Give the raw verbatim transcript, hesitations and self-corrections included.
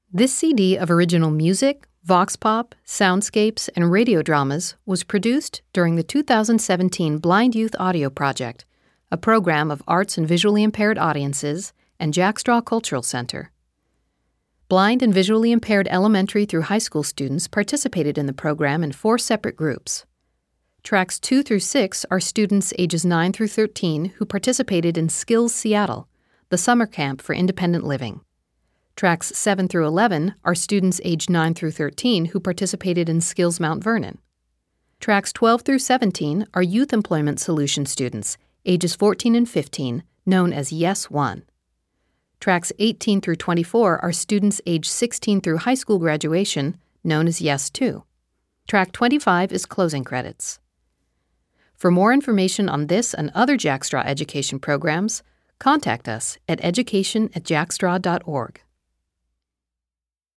This C D of original music, vox pop, soundscapes, and radio dramas was produced during the two thousand seventeen Blind Youth Audio Project, a program of arts and visually impaired audiences and Jack Straw Cultural Center. Blind and visually impaired elementary through high school students participated in the program in four separate groups. Tracks two through six are students ages nine through thirteen who participated in Skills Seattle, the summer camp for independent living. Tracks seven through eleven are students aged nine through thirteen who participated in Skills Mount Vernon. Tracks twelve through seventeen are Youth Employment Solution students, ages fourteen and fifteen, known as Yes one. Tracks eighteen through twenty-four are students aged sixteen through high school graduation, known as Yes two. Track twenty-five is closing credits. For more information on this and other Jack Straw education programs, contact us at education at jackstraw dot org.